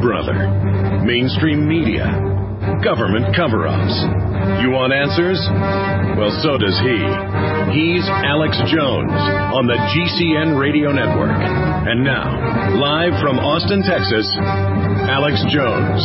brother. Mainstream media. Government cover-ups. You want answers? Well, so does he. He's Alex Jones on the GCN Radio Network. And now, live from Austin, Texas, Alex Jones.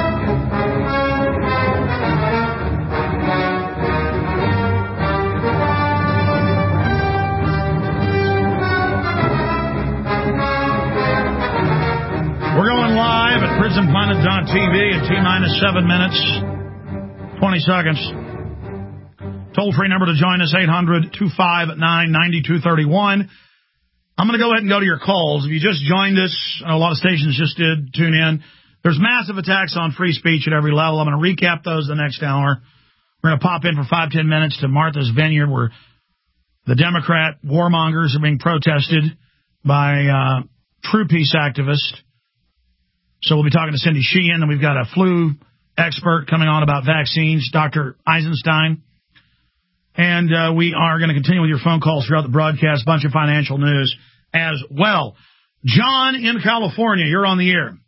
We're going live at PrisonPlanet.tv in T-minus 7 minutes, 20 seconds. Toll-free number to join us, 800-259-9231. I'm going to go ahead and go to your calls. If you just joined us, a lot of stations just did tune in. There's massive attacks on free speech at every level. I'm going to recap those the next hour. We're going to pop in for 5-10 minutes to Martha's Vineyard, where the Democrat warmongers are being protested by true peace activists. So we'll be talking to Cindy Sheehan, and we've got a flu expert coming on about vaccines, Dr. Eisenstein. And we are going to continue with your phone calls throughout the broadcast, bunch of financial news as well. John in California, you're on the air.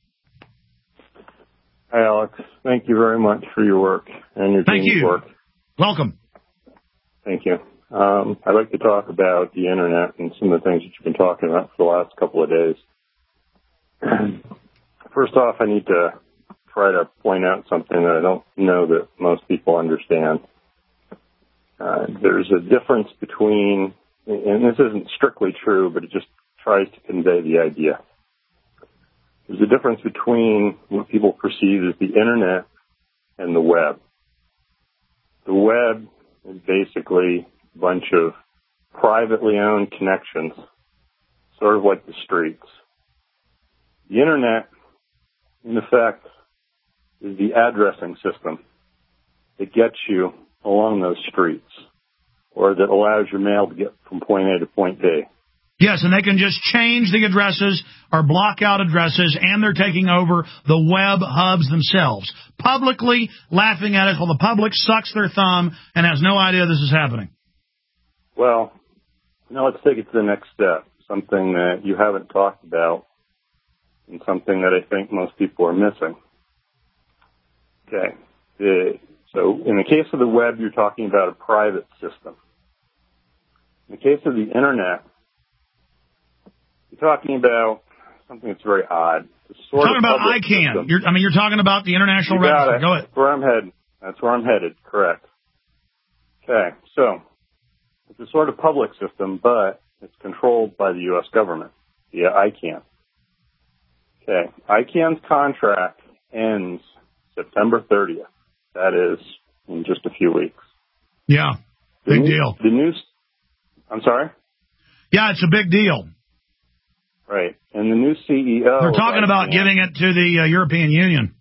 Hi, Alex. Thank you very much for your work and your team's work. Welcome. Thank you. I'd like to talk about the Internet and some of the things that you've been talking about for the last couple of days. First off, I need to try to point out something that I don't know that most people understand. There's a difference between, and this isn't strictly true, but it just tries to convey the idea. There's a difference between what people perceive as the Internet and the web. The web is basically a bunch of privately owned connections, sort of like the streets. The Internet, in effect, is the addressing system that gets you along those streets, or that allows your mail to get from point A to point B. Yes, and they can just change the addresses or block out addresses, and they're taking over the web hubs themselves, publicly laughing at it while the public sucks their thumb and has no idea this is happening. Well, now let's take it to the next step, something that you haven't talked about and something that I think most people are missing. Okay. So in the case of the web, you're talking about a private system. In the case of the Internet, you're talking about something that's very odd. You're talking about ICANN. You're talking about the International Register. Go ahead. That's where I'm headed. That's where I'm headed. Correct. Okay. So it's a sort of public system, but it's controlled by the U.S. government via ICANN. Okay. ICANN's contract ends September 30th. That is in just a few weeks. Yeah. Big deal. I'm sorry? Yeah, it's a big deal. Right. And the new CEO... They're talking about giving it to the European Union.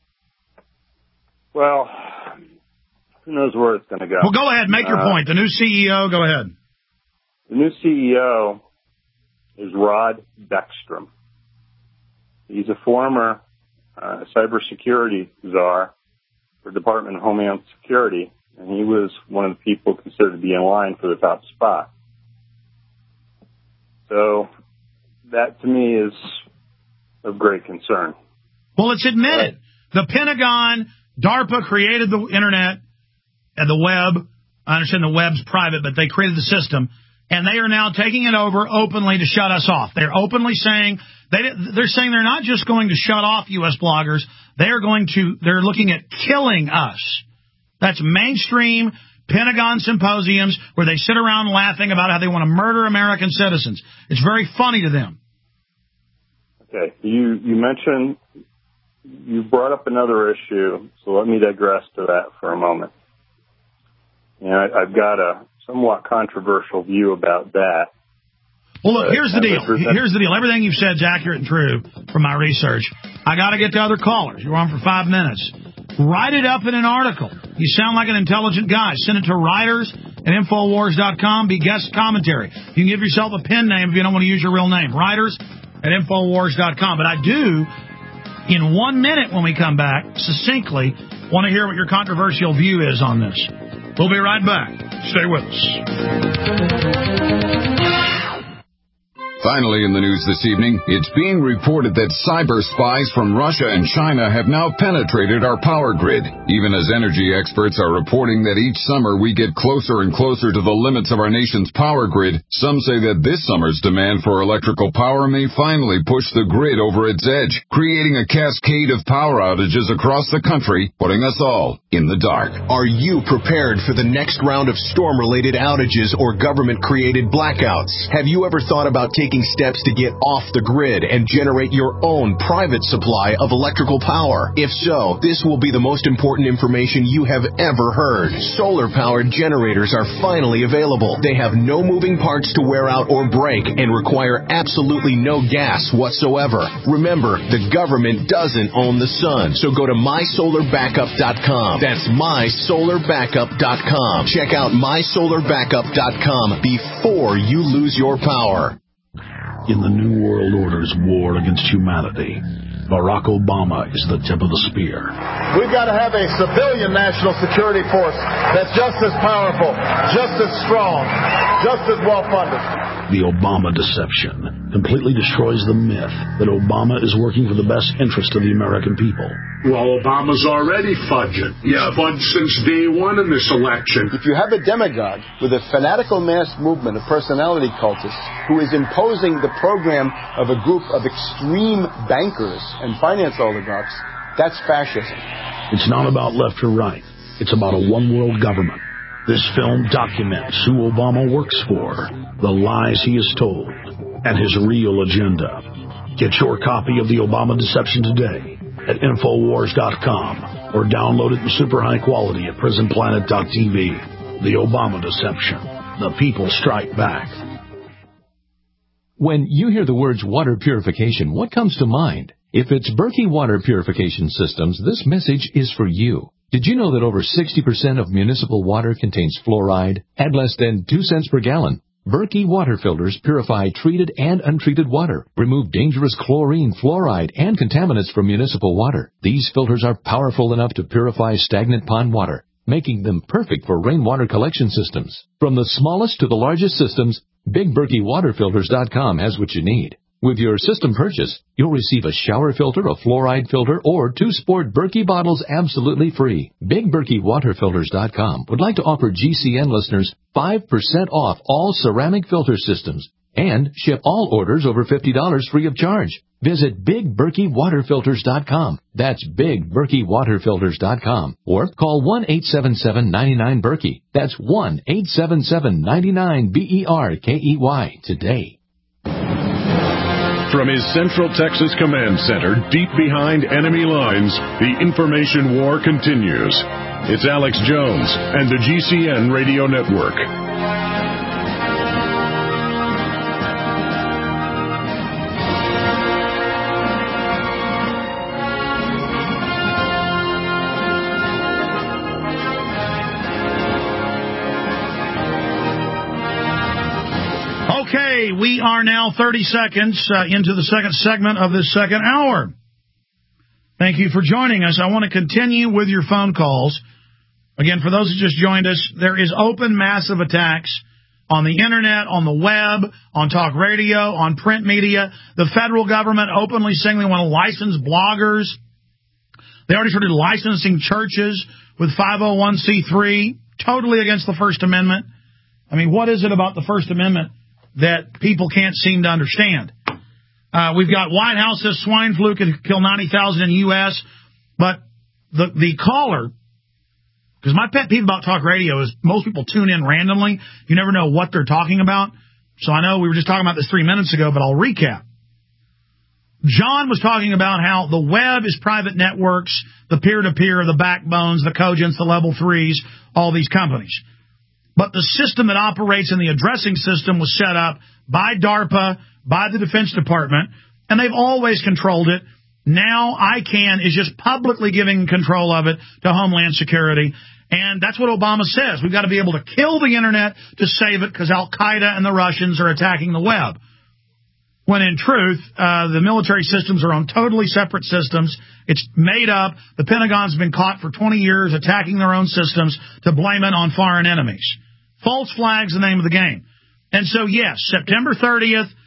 Well, who knows where it's going to go. Well, go ahead. Make your point. The new CEO, go ahead. The new CEO is Rod Beckstrom. He's a former cybersecurity czar for Department of Homeland Security, and he was one of the people considered to be in line for the top spot. So that, to me, is of great concern. Well, let's admit it. The Pentagon, DARPA created the Internet and the web. I understand the web's private, but they created the system. And they are now taking it over openly to shut us off. They're openly saying, they're saying they're not just going to shut off U.S. bloggers, they're looking at killing us. That's mainstream Pentagon symposiums where they sit around laughing about how they want to murder American citizens. It's very funny to them. Okay, you brought up another issue, so let me digress to that for a moment. And I've got a somewhat controversial view about that. Well, look, here's the deal. Here's the deal. Everything you've said is accurate and true from my research. I got to get to other callers. You're on for 5 minutes. Write it up in an article. You sound like an intelligent guy. Send it to writers@Infowars.com. Be guest commentary. You can give yourself a pen name if you don't want to use your real name. Writers@Infowars.com. But I do, in 1 minute when we come back, succinctly, want to hear what your controversial view is on this. We'll be right back. Stay with us. Finally, in the news this evening, it's being reported that cyber spies from Russia and China have now penetrated our power grid. Even as energy experts are reporting that each summer we get closer and closer to the limits of our nation's power grid, some say that this summer's demand for electrical power may finally push the grid over its edge, creating a cascade of power outages across the country, putting us all in the dark. Are you prepared for the next round of storm-related outages or government-created blackouts? Have you ever thought about taking steps to get off the grid and generate your own private supply of electrical power? If so, this will be the most important information you have ever heard. Solar-powered generators are finally available. They have no moving parts to wear out or break and require absolutely no gas whatsoever. Remember, the government doesn't own the sun, so go to mysolarbackup.com. That's mysolarbackup.com. Check out mysolarbackup.com before you lose your power. In the New World Order's war against humanity, Barack Obama is the tip of the spear. We've got to have a civilian national security force that's just as powerful, just as strong, just as well-funded. The Obama deception completely destroys the myth that Obama is working for the best interest of the American people. Well, Obama's already fudging. He's fudged since day one in this election. If you have a demagogue with a fanatical mass movement of personality cultists who is imposing the program of a group of extreme bankers and finance oligarchs, that's fascism. It's not about left or right. It's about a one-world government. This film documents who Obama works for, the lies he has told, and his real agenda. Get your copy of The Obama Deception today at Infowars.com or download it in super high quality at PrisonPlanet.tv. The Obama Deception. The people strike back. When you hear the words water purification, what comes to mind? If it's Berkey Water Purification Systems, this message is for you. Did you know that over 60% of municipal water contains fluoride at less than 2 cents per gallon? Berkey water filters purify treated and untreated water, remove dangerous chlorine, fluoride, and contaminants from municipal water. These filters are powerful enough to purify stagnant pond water, making them perfect for rainwater collection systems. From the smallest to the largest systems, BigBerkeyWaterFilters.com has what you need. With your system purchase, you'll receive a shower filter, a fluoride filter, or 2 sport Berkey bottles absolutely free. BigBerkeyWaterFilters.com would like to offer GCN listeners 5% off all ceramic filter systems and ship all orders over $50 free of charge. Visit BigBerkeyWaterFilters.com. That's BigBerkeyWaterFilters.com. Or call 1-877-99-BERKEY. That's 1-877-99-BERKEY today. From his Central Texas Command Center, deep behind enemy lines, the information war continues. It's Alex Jones and the GCN Radio Network. Okay, we are now 30 seconds into the second segment of this second hour. Thank you for joining us. I want to continue with your phone calls. Again, for those who just joined us, there is open massive attacks on the Internet, on the web, on talk radio, on print media. The federal government openly saying they want to license bloggers. They already started licensing churches with 501c3, totally against the First Amendment. I mean, what is it about the First Amendment that people can't seem to understand? We've got White House says swine flu could kill 90,000 in the U.S., but the caller, because my pet peeve about talk radio is most people tune in randomly. You never know what they're talking about. So I know we were just talking about this 3 minutes ago, but I'll recap. John was talking about how the web is private networks, the peer-to-peer, the backbones, the Cogents, the level 3s, all these companies. But the system that operates in the addressing system was set up by DARPA, by the Defense Department, and they've always controlled it. Now ICANN is just publicly giving control of it to Homeland Security. And that's what Obama says. We've got to be able to kill the Internet to save it because Al-Qaeda and the Russians are attacking the web. When in truth, the military systems are on totally separate systems. It's made up. The Pentagon's been caught for 20 years attacking their own systems to blame it on foreign enemies. False flag's the name of the game. And so, yes, September 30th,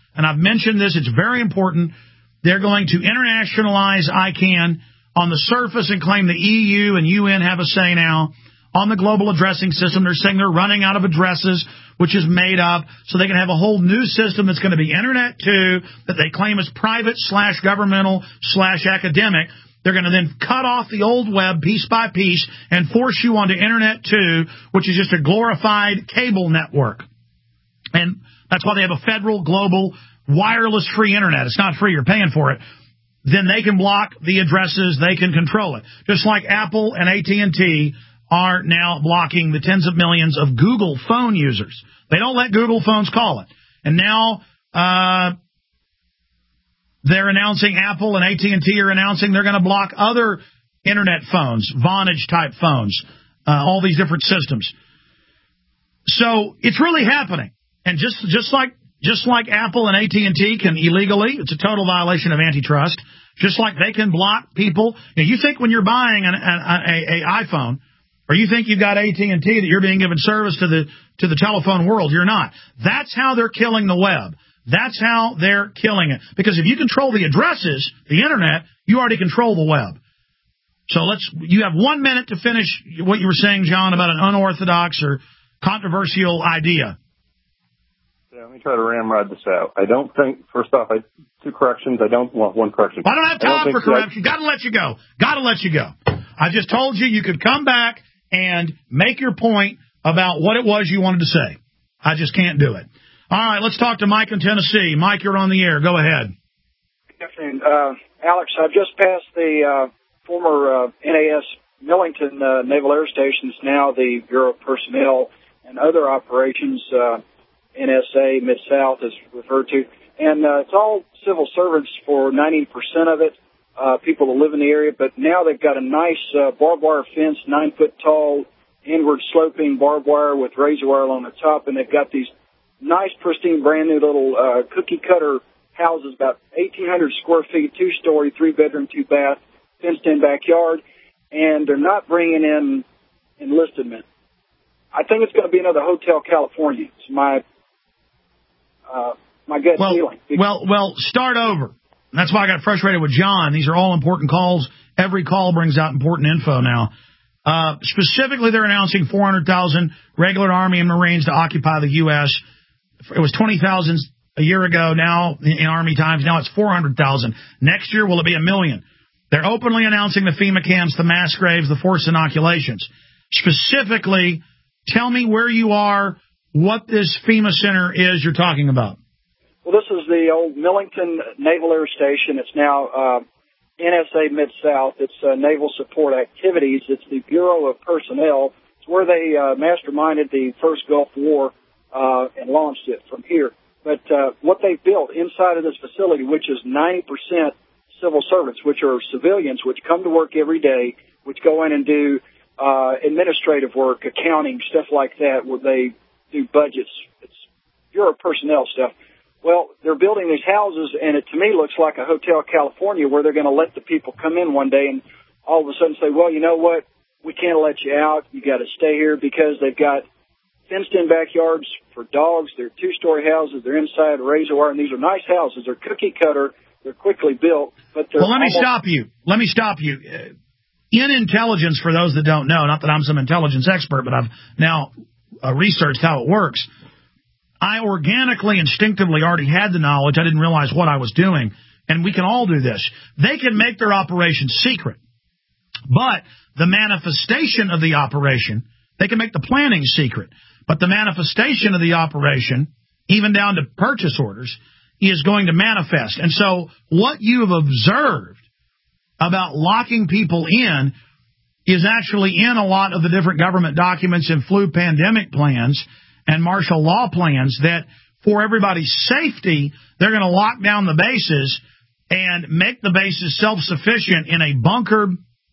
and I've mentioned this, it's very important, they're going to internationalize ICANN on the surface and claim the EU and UN have a say now. On the global addressing system, they're saying they're running out of addresses, which is made up, so they can have a whole new system that's going to be Internet 2, that they claim is private/governmental/academic. They're going to then cut off the old web piece by piece and force you onto Internet 2, which is just a glorified cable network. And that's why they have a federal, global, wireless free Internet. It's not free. You're paying for it. Then they can block the addresses. They can control it. Just like Apple and AT&T are now blocking the tens of millions of Google phone users. They don't let Google phones call it. And now they're announcing, Apple and AT&T are announcing they're going to block other Internet phones, Vonage-type phones, all these different systems. So it's really happening. And just like Apple and AT&T can illegally, it's a total violation of antitrust, just like they can block people. Now, you think when you're buying an iPhone, or you think you've got AT&T that you're being given service to the telephone world. You're not. That's how they're killing the web. That's how they're killing it. Because if you control the addresses, the Internet, you already control the web. So you have 1 minute to finish what you were saying, John, about an unorthodox or controversial idea. Yeah, let me try to ramrod this out. I don't think, first off, two corrections. I don't want one correction. I don't have time for correction. Got to let you go. I just told you could come back and make your point about what it was you wanted to say. I just can't do it. All right, let's talk to Mike in Tennessee. Mike, you're on the air. Go ahead. Good afternoon. Alex, I've just passed the former NAS Millington Naval Air Station, now the Bureau of Personnel and Other Operations, NSA, Mid-South is referred to. And it's all civil servants for 90% of it. People that live in the area, but now they've got a nice barbed wire fence, 9 foot tall, inward sloping barbed wire with razor wire on the top, and they've got these nice, pristine, brand new little cookie cutter houses, about 1,800 square feet, 2-story, 3-bedroom, 2-bath, fenced in backyard, and they're not bringing in enlisted men. I think it's going to be another Hotel California. It's my gut feeling. Well, start over. That's why I got frustrated with John. These are all important calls. Every call brings out important info now. Specifically, they're announcing 400,000 regular Army and Marines to occupy the U.S. It was 20,000 a year ago. Now, in Army times, now it's 400,000. Next year, will it be 1 million? They're openly announcing the FEMA camps, the mass graves, the forced inoculations. Specifically, tell me where you are, what this FEMA center is you're talking about. Well, this is the old Millington Naval Air Station. It's now NSA Mid-South. It's Naval Support Activities. It's the Bureau of Personnel. It's where they masterminded the first Gulf War and launched it from here. But what they've built inside of this facility, which is 90% civil servants, which are civilians, which come to work every day, which go in and do administrative work, accounting, stuff like that, where they do budgets. It's Bureau of Personnel stuff. Well, they're building these houses, and it to me looks like a Hotel California where they're going to let the people come in one day and all of a sudden say, well, you know what, we can't let you out. You got to stay here, because they've got fenced-in backyards for dogs. They're 2-story houses. They're inside razor wire, and these are nice houses. They're cookie cutter. They're quickly built. But they're let me stop you. In intelligence, for those that don't know, not that I'm some intelligence expert, but I've now researched how it works. I organically, instinctively already had the knowledge. I didn't realize what I was doing. And we can all do this. They can make their operation secret. But the manifestation of the operation, they can make the planning secret. But the manifestation of the operation, even down to purchase orders, is going to manifest. And so what you have observed about locking people in is actually in a lot of the different government documents and flu pandemic plans and martial law plans, that for everybody's safety, they're going to lock down the bases and make the bases self-sufficient in a bunker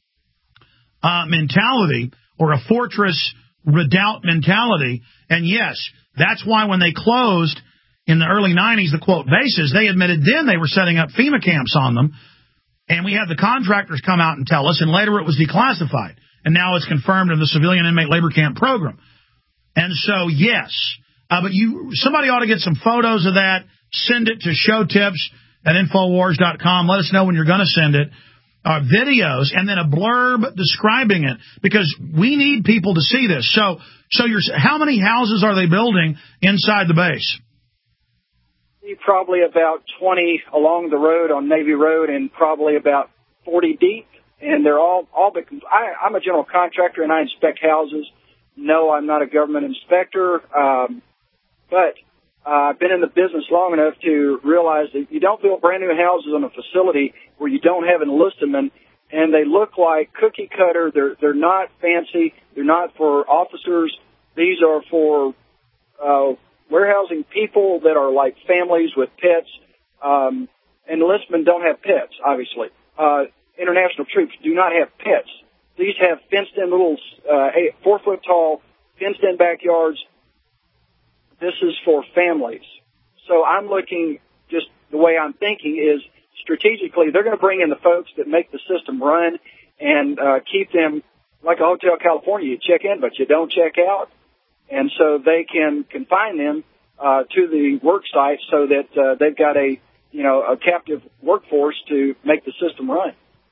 mentality or a fortress redoubt mentality. And yes, that's why when they closed in the early 90s, the quote bases, they admitted then they were setting up FEMA camps on them. And we had the contractors come out and tell us, and later it was declassified. And now it's confirmed in the Civilian Inmate Labor Camp program. And so, yes, but somebody ought to get some photos of that send it to showtips@infowars.com. Let us know when you're going to send it. Videos, and then a blurb describing it, because we need people to see this. So how many houses are they building inside the base? Probably about 20 along the road on Navy Road, and probably about 40 deep. And they're all I'm a general contractor and I inspect houses. No, I'm not a government inspector, but I've been in the business long enough to realize that you don't build brand new houses on a facility where you don't have enlistment, and they look like cookie cutter. They're not fancy. They're not for officers. These are for warehousing people that are like families with pets. Enlistment don't have pets, obviously. International troops do not have pets. These have fenced-in little 4-foot-tall fenced-in backyards. This is for families. So I'm looking, just the way I'm thinking is strategically, they're going to bring in the folks that make the system run and keep them like a Hotel California. You check in, but you don't check out. And so they can confine them to the work site so that they've got a captive workforce to make the system run.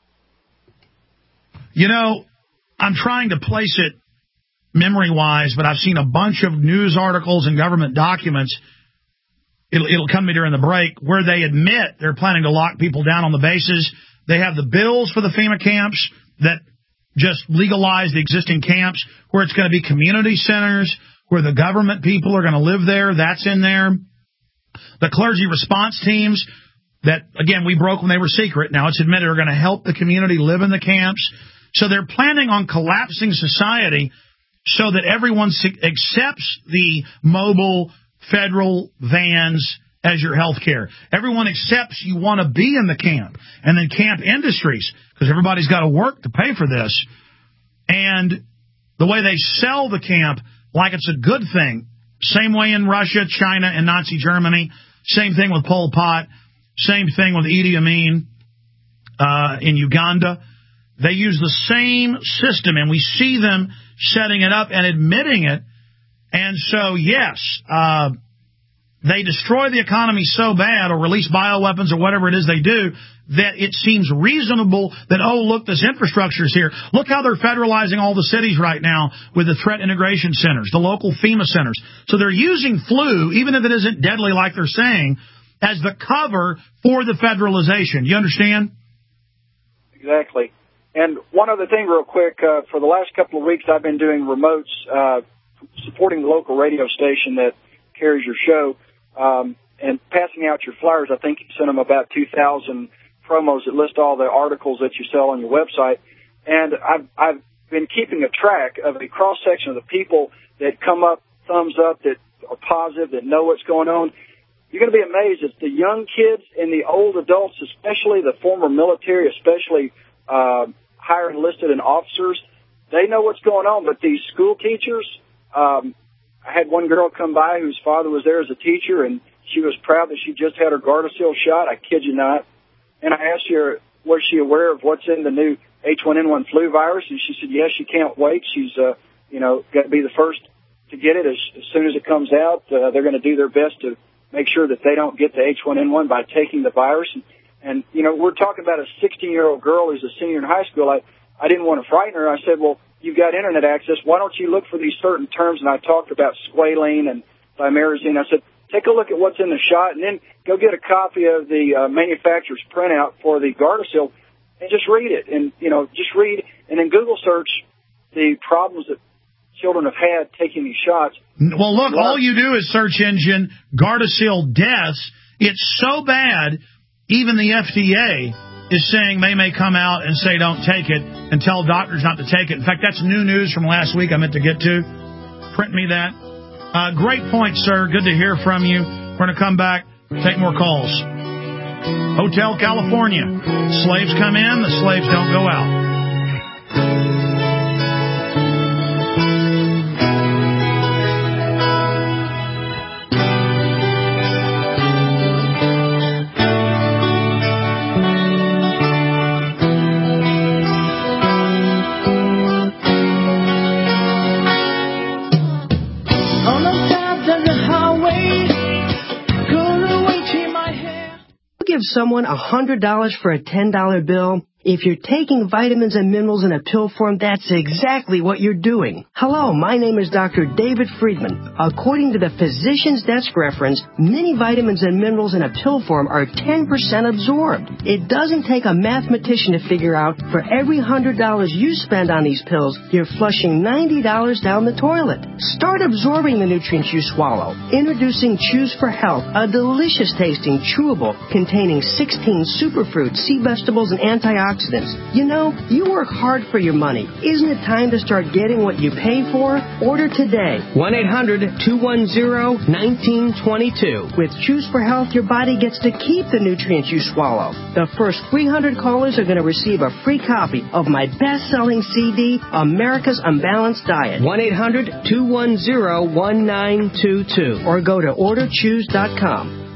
I'm trying to place it memory-wise, but I've seen a bunch of news articles and government documents. It'll come to me during the break where they admit they're planning to lock people down on the bases. They have the bills for the FEMA camps that just legalize the existing camps, where it's going to be community centers, where the government people are going to live there. That's in there. The clergy response teams that, again, we broke when they were secret. Now it's admitted are going to help the community live in the camps. So they're planning on collapsing society so that everyone accepts the mobile federal vans as your health care. Everyone accepts you want to be in the camp. And then camp industries, because everybody's got to work to pay for this. And the way they sell the camp like it's a good thing. Same way in Russia, China, and Nazi Germany. Same thing with Pol Pot. Same thing with Idi Amin in Uganda. They use the same system, and we see them setting it up and admitting it. And so, yes, they destroy the economy so bad or release bioweapons or whatever it is they do that it seems reasonable that, oh, look, this infrastructure is here. Look how they're federalizing all the cities right now with the threat integration centers, the local FEMA centers. So they're using flu, even if it isn't deadly like they're saying, as the cover for the federalization. You understand? Exactly. And one other thing real quick, for the last couple of weeks I've been doing remotes supporting the local radio station that carries your show and passing out your flyers. I think you sent them about 2,000 promos that list all the articles that you sell on your website. And I've been keeping a track of a cross-section of the people that come up, thumbs up, that are positive, that know what's going on. You're going to be amazed. It's the young kids and the old adults, especially the former military, especially higher enlisted and officers. They know what's going on, but these school teachers, I had one girl come by whose father was there as a teacher, and she was proud that she just had her Gardasil shot. I kid you not. And I asked her, was she aware of what's in the new H1N1 flu virus? And she said, yes, she can't wait. She's, got to be the first to get it as soon as it comes out. They're going to do their best to make sure that they don't get the H1N1 by taking the virus. And we're talking about a 16-year-old girl who's a senior in high school. I didn't want to frighten her. I said, well, you've got Internet access. Why don't you look for these certain terms? And I talked about squalene and thimerosine. I said, take a look at what's in the shot and then go get a copy of the manufacturer's printout for the Gardasil and just read it. And, just read and then Google search the problems that children have had taking these shots. Well, look, all you do is search engine Gardasil deaths. It's so bad, even the FDA is saying they may come out and say don't take it and tell doctors not to take it. In fact, that's new news from last week I meant to get to. Print me that. Great point, sir. Good to hear from you. We're going to come back, take more calls. Hotel California. Slaves come in, the slaves don't go out. give someone $100 for a $10 bill? If you're taking vitamins and minerals in a pill form, that's exactly what you're doing. Hello, my name is Dr. David Friedman. According to the Physician's Desk reference, many vitamins and minerals in a pill form are 10% absorbed. It doesn't take a mathematician to figure out for every $100 you spend on these pills, you're flushing $90 down the toilet. Start absorbing the nutrients you swallow. Introducing Choose for Health, a delicious tasting chewable containing 16 superfruits, sea vegetables, and antioxidants. You know, you work hard for your money. Isn't it time to start getting what you pay for? Order today. 1-800-210-1922. With Choose for Health, your body gets to keep the nutrients you swallow. The first 300 callers are going to receive a free copy of my best-selling CD, America's Unbalanced Diet. 1-800-210-1922. Or go to orderchoose.com.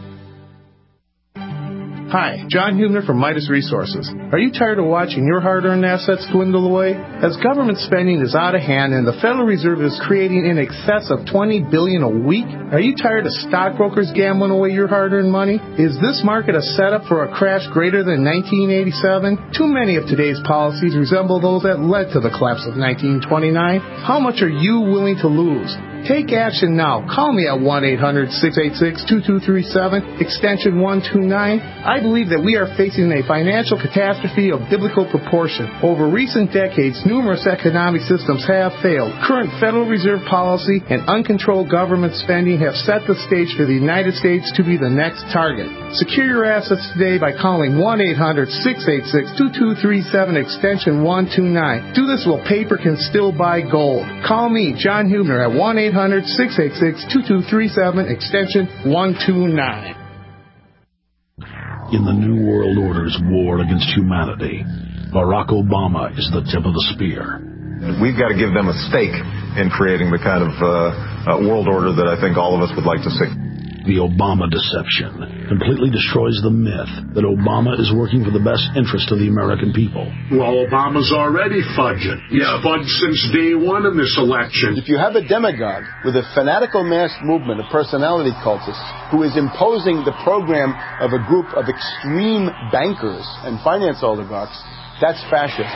Hi, John Hubner from Midas Resources. Are you tired of watching your hard-earned assets dwindle away? As government spending is out of hand and the Federal Reserve is creating in excess of $20 billion a week, are you tired of stockbrokers gambling away your hard-earned money? Is this market a setup for a crash greater than 1987? Too many of today's policies resemble those that led to the collapse of 1929. How much are you willing to lose? Take action now. Call me at 1-800-686-2237, extension 129. I believe that we are facing a financial catastrophe of biblical proportion. Over recent decades, numerous economic systems have failed. Current Federal Reserve policy and uncontrolled government spending have set the stage for the United States to be the next target. Secure your assets today by calling 1-800-686-2237, extension 129. Do this while paper can still buy gold. Call me, John Hubner, at 1-800-686-2237, extension 129. In the New World Order's war against humanity, Barack Obama is the tip of the spear. We've got to give them a stake in creating the kind of world order that I think all of us would like to see. The Obama deception completely destroys the myth that Obama is working for the best interest of the American people. Well, Obama's already fudging. He's fudged since day one in this election. If you have a demagogue with a fanatical mass movement of personality cultists who is imposing the program of a group of extreme bankers and finance oligarchs, that's fascism.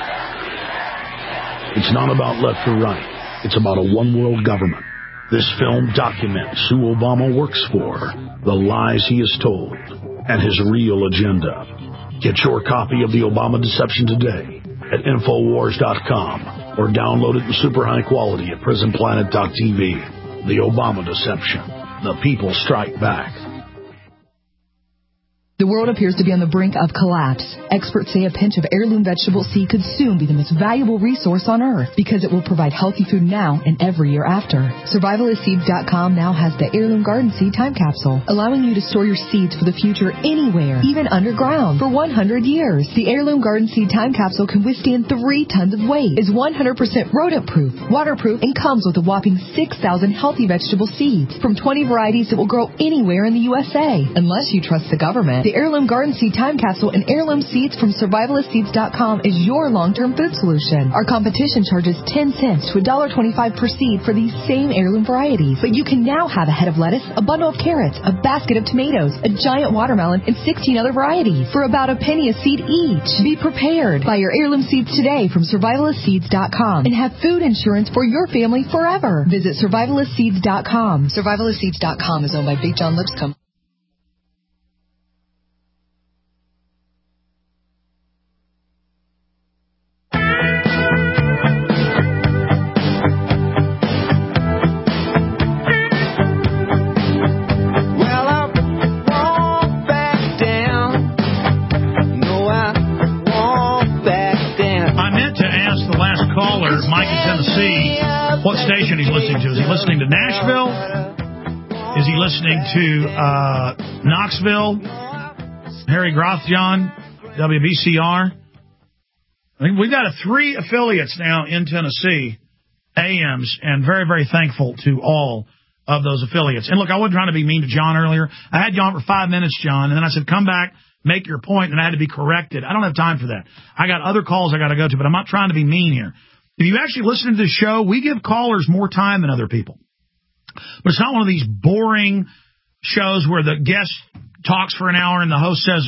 It's not about left or right. It's about a one-world government. This film documents who Obama works for, the lies he has told, and his real agenda. Get your copy of The Obama Deception today at Infowars.com or download it in super high quality at PrisonPlanet.tv. The Obama Deception. The people strike back. The world appears to be on the brink of collapse. Experts say a pinch of heirloom vegetable seed could soon be the most valuable resource on Earth because it will provide healthy food now and every year after. Survivalistseeds.com now has the Heirloom Garden Seed Time Capsule, allowing you to store your seeds for the future anywhere, even underground, for 100 years. The Heirloom Garden Seed Time Capsule can withstand 3 tons of weight, is 100% rodent-proof, waterproof, and comes with a whopping 6,000 healthy vegetable seeds from 20 varieties that will grow anywhere in the USA. Unless you trust the government, the Heirloom Garden Seed Time Capsule and heirloom seeds from Survivalistseeds.com is your long-term food solution. Our competition charges 10 cents to $1.25 per seed for these same heirloom varieties. But you can now have a head of lettuce, a bundle of carrots, a basket of tomatoes, a giant watermelon, and 16 other varieties for about a penny a seed each. Be prepared. Buy your heirloom seeds today from Survivalistseeds.com and have food insurance for your family forever. Visit Survivalistseeds.com. Survivalistseeds.com is owned by Big John Lipscomb. What station he's listening to? Is he listening to Nashville? Is he listening to Knoxville? Harry Grothjohn, WBCR? I think we've got 3 affiliates now in Tennessee, AMs, and very, very thankful to all of those affiliates. And look, I wasn't trying to be mean to John earlier. I had you on for 5 minutes, John, and then I said, come back, make your point, and I had to be corrected. I don't have time for that. I got other calls I got to go to, but I'm not trying to be mean here. If you actually listen to the show, we give callers more time than other people. But it's not one of these boring shows where the guest talks for an hour and the host says,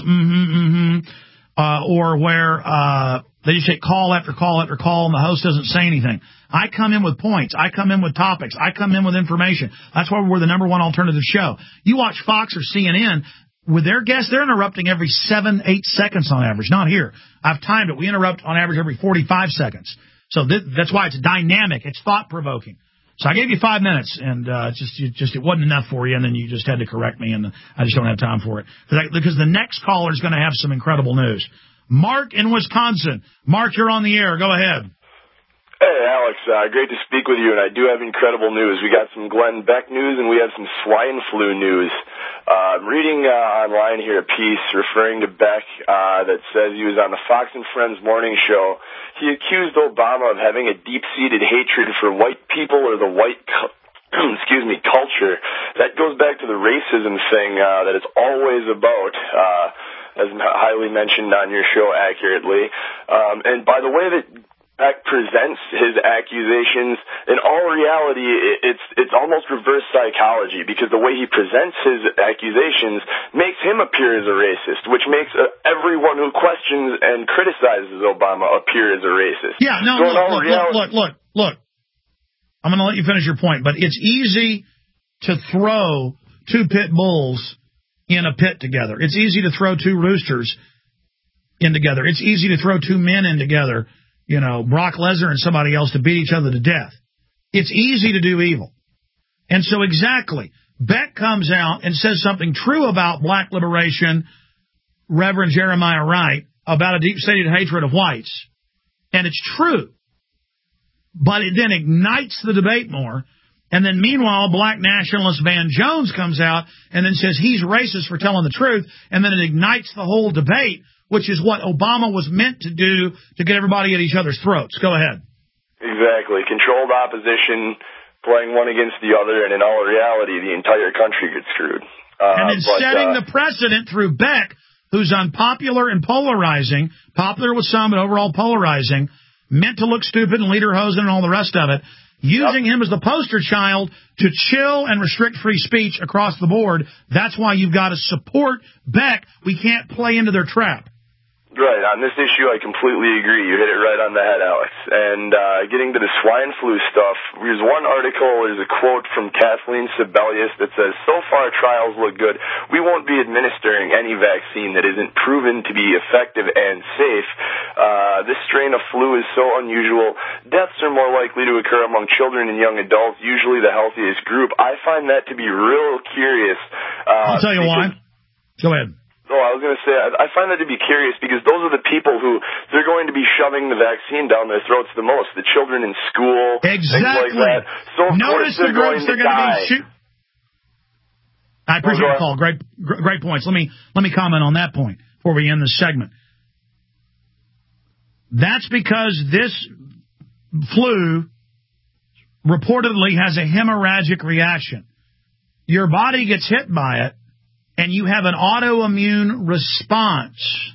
or where they just take call after call after call and the host doesn't say anything. I come in with points. I come in with topics. I come in with information. That's why we're the number one alternative show. You watch Fox or CNN, with their guests, they're interrupting every 7-8 seconds on average. Not here. I've timed it. We interrupt on average every 45 seconds. So that's why it's dynamic. It's thought-provoking. So I gave you 5 minutes, and it wasn't enough for you, and then you just had to correct me, and I just don't have time for it. Because the next caller is going to have some incredible news. Mark in Wisconsin. Mark, you're on the air. Go ahead. Hey, Alex. Great to speak with you, and I do have incredible news. We got some Glenn Beck news, and we have some swine flu news. I'm reading online here a piece referring to Beck that says he was on the Fox and Friends morning show. He accused Obama of having a deep-seated hatred for white people or the white culture. That goes back to the racism thing that it's always about, as highly mentioned on your show accurately. And by the way that Beck presents his accusations, in all reality, it's almost reverse psychology, because the way he presents his accusations makes him appear as a racist, which makes everyone who questions and criticizes Obama appear as a racist. Yeah, no, look. I'm going to let you finish your point, but it's easy to throw two pit bulls in a pit together. It's easy to throw two roosters in together. It's easy to throw two men in together. You know, Brock Lesnar and somebody else to beat each other to death. It's easy to do evil. And so exactly, Beck comes out and says something true about black liberation, Reverend Jeremiah Wright, about a deep-seated hatred of whites. And it's true. But it then ignites the debate more. And then meanwhile, black nationalist Van Jones comes out and then says he's racist for telling the truth. And then it ignites the whole debate, which is what Obama was meant to do to get everybody at each other's throats. Go ahead. Exactly. Controlled opposition, playing one against the other, and in all reality, the entire country gets screwed. And then setting the precedent through Beck, who's unpopular and polarizing, popular with some, but overall polarizing, meant to look stupid and lederhosen and all the rest of it, using him as the poster child to chill and restrict free speech across the board. That's why you've got to support Beck. We can't play into their trap. Right. On this issue, I completely agree. You hit it right on the head, Alex. And getting to the swine flu stuff, there's one article, there's a quote from Kathleen Sebelius that says, "So far, trials look good. We won't be administering any vaccine that isn't proven to be effective and safe. This strain of flu is so unusual. Deaths are more likely to occur among children and young adults, usually the healthiest group." I find that to be real curious. I'll tell you why. Go ahead. Oh, I was going to say, I find that to be curious because those are the people who they're going to be shoving the vaccine down their throats the most. The children in school, exactly. Things like that. So of notice course the groups they're going to be shooting. I appreciate the call. Great points. Let me comment on that point before we end this segment. That's because this flu reportedly has a hemorrhagic reaction. Your body gets hit by it, and you have an autoimmune response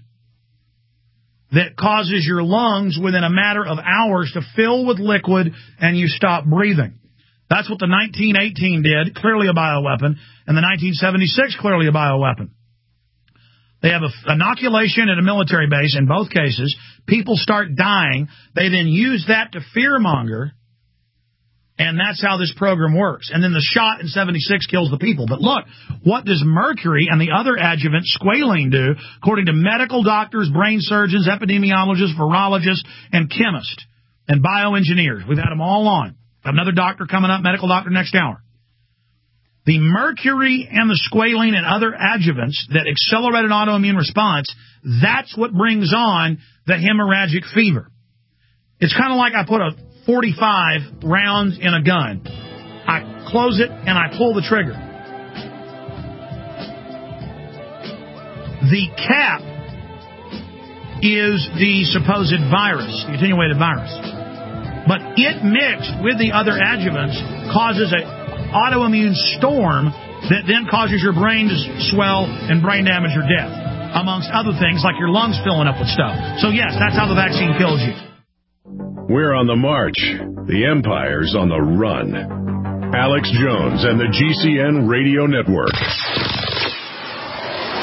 that causes your lungs within a matter of hours to fill with liquid and you stop breathing. That's what the 1918 did, clearly a bioweapon, and the 1976, clearly a bioweapon. They have an inoculation at a military base in both cases. People start dying. They then use that to fearmonger. And that's how this program works. And then the shot in 76 kills the people. But look, what does mercury and the other adjuvant squalene do, according to medical doctors, brain surgeons, epidemiologists, virologists, and chemists, and bioengineers? We've had them all on. Got another doctor coming up, medical doctor next hour. The mercury and the squalene and other adjuvants that accelerate an autoimmune response, that's what brings on the hemorrhagic fever. It's kind of like I put a 45 rounds in a gun. I close it and I pull the trigger. The cap is the supposed virus, the attenuated virus. But it mixed with the other adjuvants causes an autoimmune storm that then causes your brain to swell and brain damage or death, amongst other things like your lungs filling up with stuff. So yes, that's how the vaccine kills you. We're on the march. The empire's on the run. Alex Jones and the GCN Radio Network.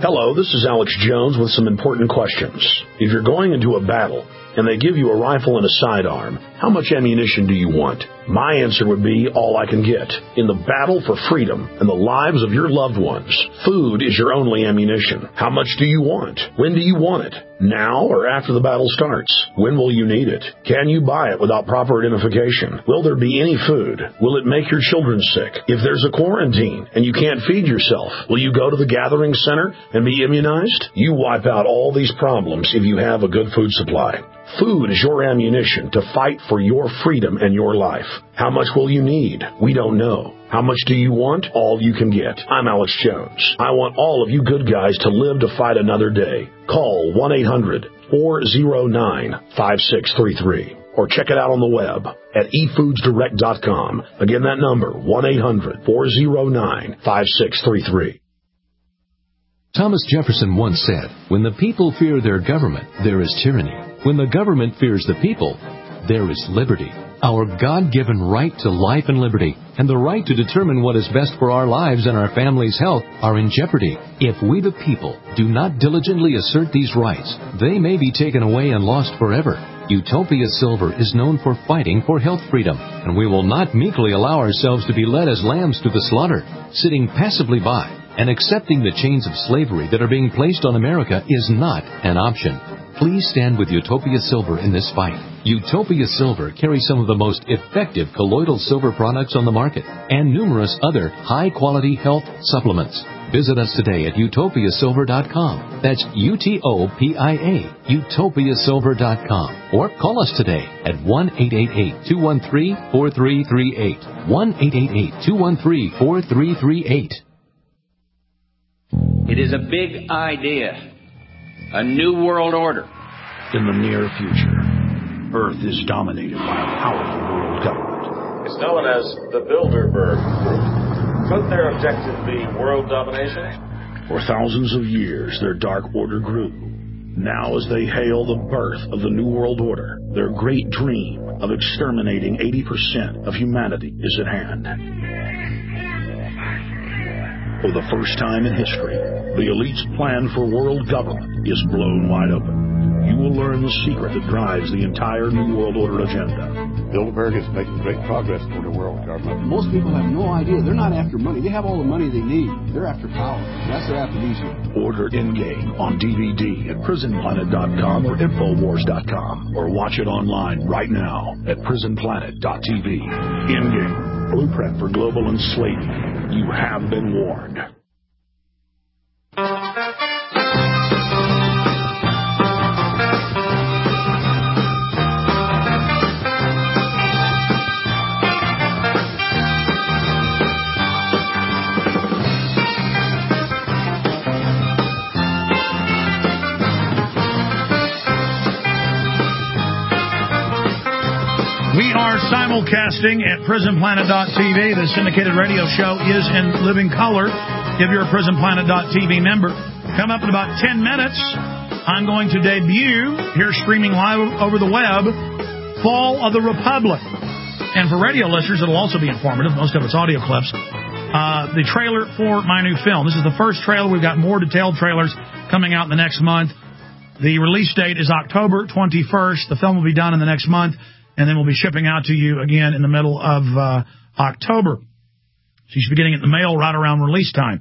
Hello, this is Alex Jones with some important questions. If you're going into a battle and they give you a rifle and a sidearm, how much ammunition do you want? My answer would be all I can get. In the battle for freedom and the lives of your loved ones, food is your only ammunition. How much do you want? When do you want it? Now or after the battle starts? When will you need it? Can you buy it without proper identification? Will there be any food? Will it make your children sick? If there's a quarantine and you can't feed yourself, will you go to the gathering center and be immunized? You wipe out all these problems if you have a good food supply. Food is your ammunition to fight for your freedom and your life. How much will you need? We don't know. How much do you want? All you can get. I'm Alex Jones. I want all of you good guys to live to fight another day. Call 1-800-409-5633 or check it out on the web at efoodsdirect.com. Again, that number, 1-800-409-5633. Thomas Jefferson once said, "When the people fear their government, there is tyranny. When the government fears the people, there is liberty." Our God-given right to life and liberty and the right to determine what is best for our lives and our family's health are in jeopardy. If we the people do not diligently assert these rights, they may be taken away and lost forever. Utopia Silver is known for fighting for health freedom, and we will not meekly allow ourselves to be led as lambs to the slaughter, sitting passively by and accepting the chains of slavery that are being placed on America is not an option. Please stand with Utopia Silver in this fight. Utopia Silver carries some of the most effective colloidal silver products on the market and numerous other high-quality health supplements. Visit us today at utopiasilver.com. That's UTOPIA, utopiasilver.com. Or call us today at 1-888-213-4338. 1-888-213-4338. It is a big idea. A new world order. In the near future, Earth is dominated by a powerful world government. It's known as the Bilderberg Group. Could their objective be world domination? For thousands of years, their dark order grew. Now, as they hail the birth of the New World Order, their great dream of exterminating 80% of humanity is at hand. For the first time in history, the elite's plan for world government is blown wide open. You will learn the secret that drives the entire New World Order agenda. Bilderberg is making great progress toward a world government. Most people have no idea. They're not after money. They have all the money they need. They're after power. That's their aphrodisiac. Order Endgame on DVD at prisonplanet.com or Infowars.com, or watch it online right now at prisonplanet.tv. Endgame, blueprint for global enslavement. You have been warned. We are simulcasting at PrisonPlanet.tv. The syndicated radio show is in living color if you're a PrisonPlanet.tv member. Come up in about 10 minutes, I'm going to debut, here streaming live over the web, Fall of the Republic. And for radio listeners, it'll also be informative. Most of it's audio clips. The trailer for my new film. This is the first trailer. We've got more detailed trailers coming out in the next month. The release date is October 21st. The film will be done in the next month. And then we'll be shipping out to you again in the middle of October. So you should be getting it in the mail right around release time.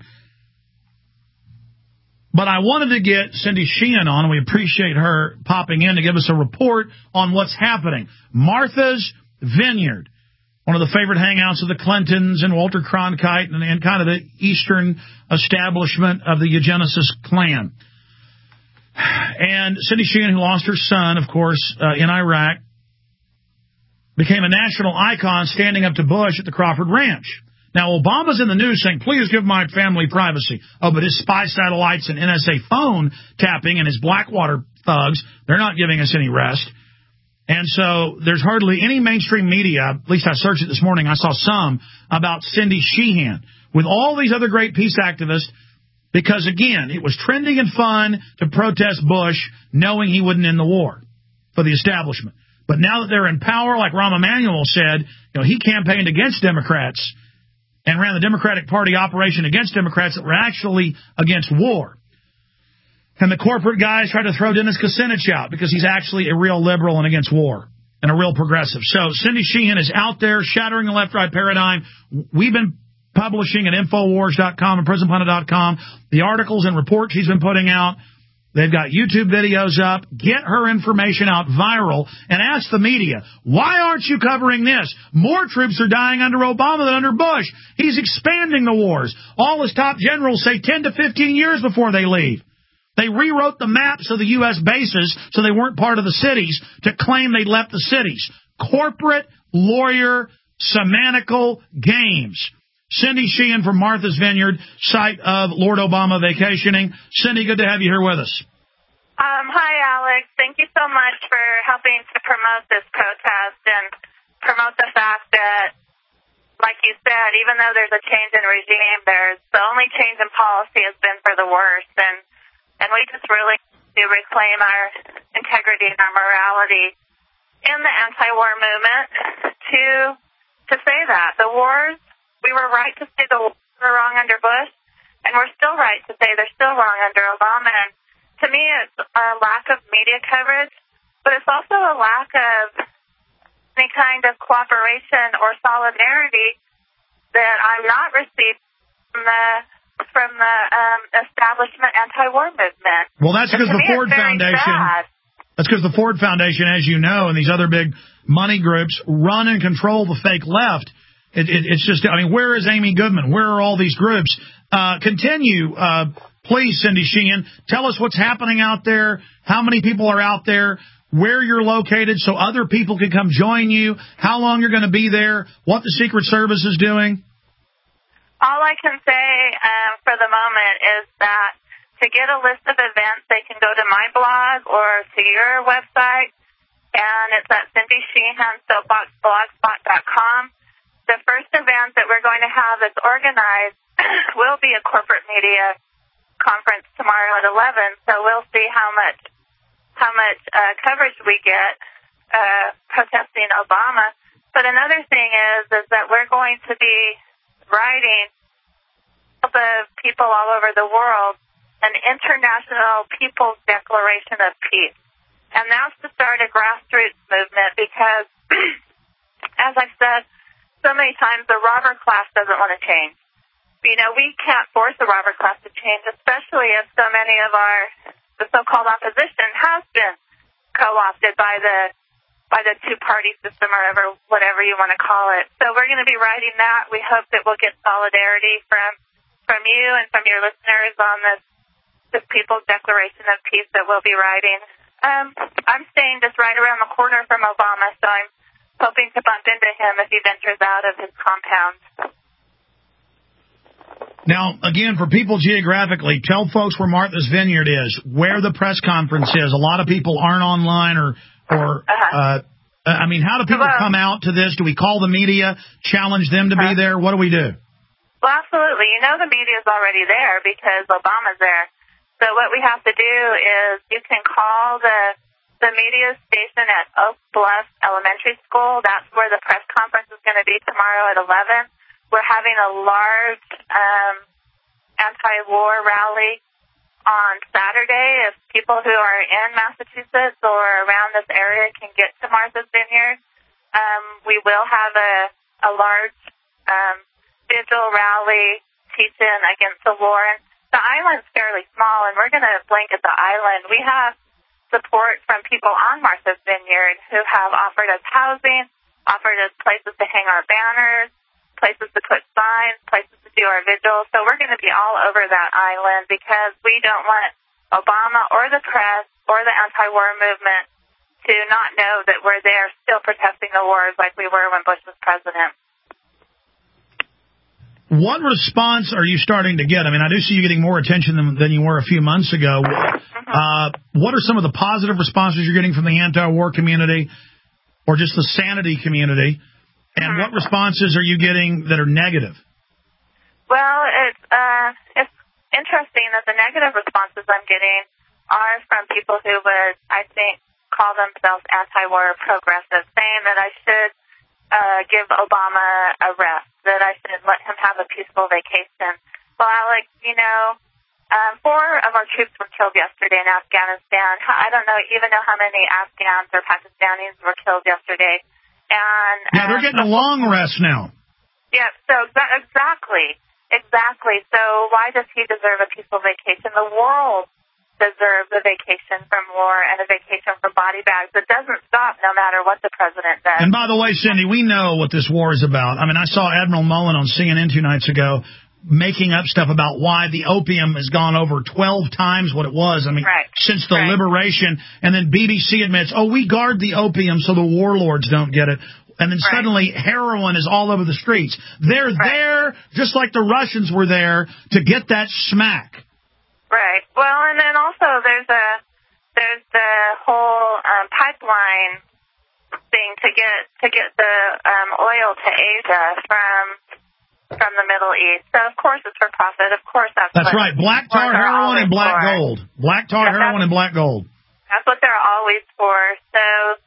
But I wanted to get Cindy Sheehan on, and we appreciate her popping in to give us a report on what's happening. Martha's Vineyard, one of the favorite hangouts of the Clintons and Walter Cronkite and kind of the Eastern establishment of the eugenicist clan. And Cindy Sheehan, who lost her son, of course, in Iraq, became a national icon standing up to Bush at the Crawford Ranch. Now, Obama's in the news saying, please give my family privacy. Oh, but his spy satellites and NSA phone tapping and his Blackwater thugs, they're not giving us any rest. And so there's hardly any mainstream media, at least I searched it this morning, I saw some, about Cindy Sheehan with all these other great peace activists, because, again, it was trending and fun to protest Bush knowing he wouldn't end the war for the establishment. But now that they're in power, like Rahm Emanuel said, he campaigned against Democrats and ran the Democratic Party operation against Democrats that were actually against war. And the corporate guys try to throw Dennis Kucinich out because he's actually a real liberal and against war and a real progressive. So Cindy Sheehan is out there shattering the left-right paradigm. We've been publishing at Infowars.com and PrisonPundit.com the articles and reports she's been putting out. They've got YouTube videos up. Get her information out viral and ask the media, why aren't you covering this? More troops are dying under Obama than under Bush. He's expanding the wars. All his top generals say 10 to 15 years before they leave. They rewrote the maps of the U.S. bases so they weren't part of the cities to claim they left the cities. Corporate, lawyer, semantical games. Cindy Sheehan from Martha's Vineyard, site of Lord Obama vacationing. Cindy, good to have you here with us. Hi, Alex. Thank you so much for helping to promote this protest and promote the fact that, like you said, even though there's a change in regime, the only change in policy has been for the worse. And we just really do reclaim our integrity and our morality in the anti-war movement to say that. The wars, we were right to say the wars were wrong under Bush, and we're still right to say they're still wrong under Obama. And to me, it's a lack of media coverage, but it's also a lack of any kind of cooperation or solidarity that I'm not receiving from the establishment anti-war movement. Well, that's because the Ford Foundation. That's because the Ford Foundation, as you know, and these other big money groups run and control the fake left. It's just, I mean, where is Amy Goodman? Where are all these groups? Continue, please, Cindy Sheehan. Tell us what's happening out there, how many people are out there, where you're located so other people can come join you, how long you're going to be there, what the Secret Service is doing. All I can say for the moment is that to get a list of events, they can go to my blog or to your website, and it's at CindySheehanSoapboxBlogspot.com. The first event that we're going to have that's organized will be a corporate media conference tomorrow at 11, so we'll see how much coverage we get protesting Obama. But another thing is that we're going to be writing the people all over the world an international people's declaration of peace. And that's to start a grassroots movement because, as I've said so many times, the robber class doesn't want to change. You know, we can't force the robber class to change, especially if so many of the so-called opposition has been co-opted by the two-party system or whatever you want to call it. So we're going to be writing that. We hope that we'll get solidarity from you and from your listeners on this People's Declaration of Peace that we'll be writing. I'm staying just right around the corner from Obama, so I'm hoping to bump into him if he ventures out of his compound. Now, again, for people geographically, tell folks where Martha's Vineyard is, where the press conference is. A lot of people aren't online I mean, how do people come out to this? Do we call the media, challenge them to be there? What do we do? Well, absolutely. You know the media's already there because Obama's there. So what we have to do is you can call the media station at Oak Bluff Elementary School. That's where the press conference is going to be tomorrow at 11. We're having a large anti-war rally on Saturday. If people who are in Massachusetts or around this area can get to Martha's Vineyard, we will have a large vigil rally teaching against the war. And the island's fairly small, and we're going to blanket the island. We have support from people on Martha's Vineyard who have offered us housing, offered us places to hang our banners, places to put signs, places to do our vigils. So we're going to be all over that island because we don't want Obama or the press or the anti-war movement to not know that we're there still protesting the wars like we were when Bush was president. What response are you starting to get? I mean, I do see you getting more attention than you were a few months ago. What are some of the positive responses you're getting from the anti-war community or just the sanity community? And what responses are you getting that are negative? Well, it's interesting that the negative responses I'm getting are from people who would, I think, call themselves anti-war progressive, saying that I should give Obama a rest, that I should let him have a peaceful vacation. Well, Alex, you know, 4 of our troops were killed yesterday in Afghanistan. I don't even know how many Afghans or Pakistanis were killed yesterday. And yeah, they're getting a long rest now. Yeah, so exactly. So why does he deserve a peaceful vacation? The world deserves a vacation from war and a vacation from body bags. It doesn't stop no matter what the president does. And by the way, Cindy, we know what this war is about. I mean, I saw Admiral Mullen on CNN 2 nights ago making up stuff about why the opium has gone over 12 times what it was. I mean, since the liberation. And then BBC admits, we guard the opium so the warlords don't get it. And then suddenly heroin is all over the streets. They're there, just like the Russians were there, to get that smack. Right. Well, and then also there's the whole pipeline thing to get the oil to Asia from the Middle East. So of course it's for profit. Of course that's right. Black tar heroin and black gold. Black tar heroin and black gold. That's what they're always for. So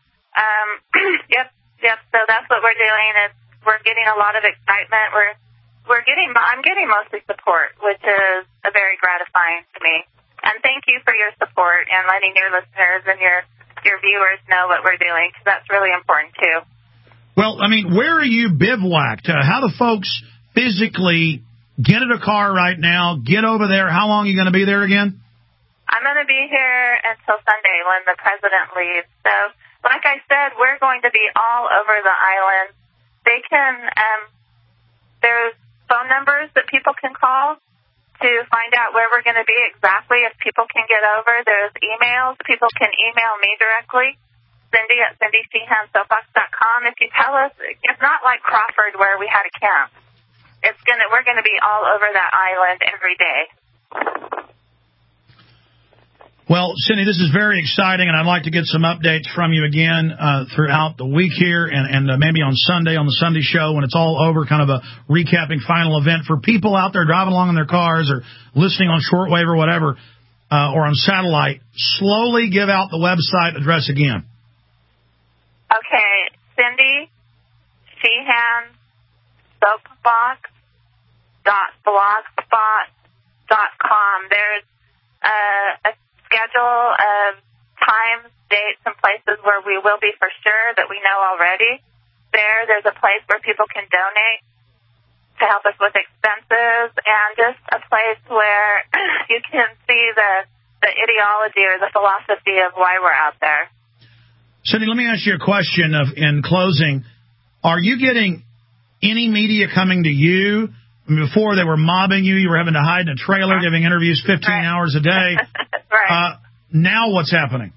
Yep. So that's what we're doing. Is we're getting a lot of excitement. I'm getting mostly support, which is very gratifying to me. And thank you for your support and letting your listeners and your viewers know what we're doing, because that's really important too. Well, I mean, where are you bivouacked? How do folks physically get in a car right now, get over there? How long are you going to be there again? I'm going to be here until Sunday when the president leaves. So, like I said, we're going to be all over the island. They can, there's phone numbers that people can call to find out where we're going to be exactly if people can get over. There's emails. People can email me directly, Cindy at CindySheehanSoapbox.com. If you tell us, it's not like Crawford where we had a camp. We're going to be all over that island every day. Well, Cindy, this is very exciting, and I'd like to get some updates from you again throughout the week here, and maybe on Sunday, on the Sunday show, when it's all over, kind of a recapping final event for people out there driving along in their cars or listening on shortwave or whatever, or on satellite. Slowly give out the website address again. Okay, Cindy Sheehan Soapbox.blogspot.com. There's a schedule of times, dates, and places where we will be for sure that we know already. There's a place where people can donate to help us with expenses, and just a place where you can see the ideology or the philosophy of why we're out there. Cindy, let me ask you a question in closing. Are you getting any media coming to you? I mean, before they were mobbing you, you were having to hide in a trailer, giving interviews 15 hours a day. Now what's happening?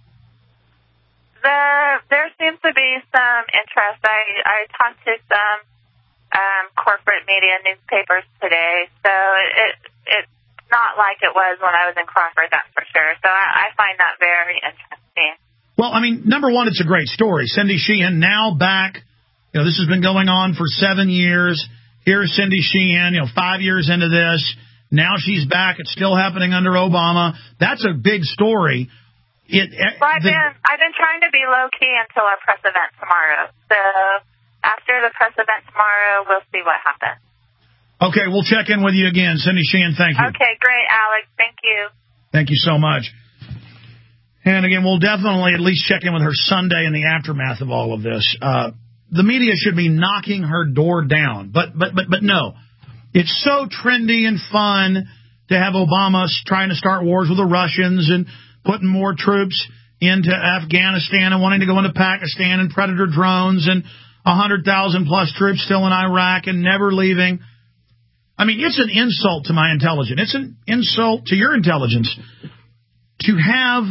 There seems to be some interest. I talked to some corporate media newspapers today, so it's not like it was when I was in Crawford, that's for sure. So I find that very interesting. Well, I mean, number one, it's a great story. Cindy Sheehan now back. This has been going on for 7 years. Here's Cindy Sheehan, 5 years into this. Now she's back. It's still happening under Obama. That's a big story. I've been trying to be low-key until our press event tomorrow. So after the press event tomorrow, we'll see what happens. Okay, we'll check in with you again. Cindy Sheehan, thank you. Okay, great, Alex. Thank you. Thank you so much. And again, we'll definitely at least check in with her Sunday in the aftermath of all of this. The media should be knocking her door down. But no. It's so trendy and fun to have Obama trying to start wars with the Russians and putting more troops into Afghanistan and wanting to go into Pakistan and Predator drones and 100,000 plus troops still in Iraq and never leaving. I mean, it's an insult to my intelligence. It's an insult to your intelligence to have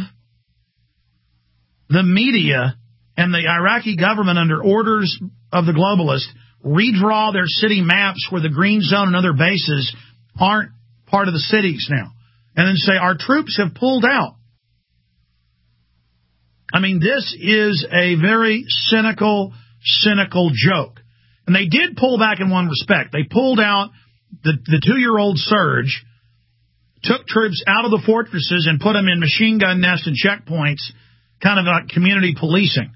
the media and the Iraqi government, under orders of the globalists, redraw their city maps where the green zone and other bases aren't part of the cities now, and then say our troops have pulled out. I mean, this is a very cynical joke. And they did pull back in one respect. They pulled out the 2-year-old surge, took troops out of the fortresses and put them in machine gun nests and checkpoints, kind of like community policing.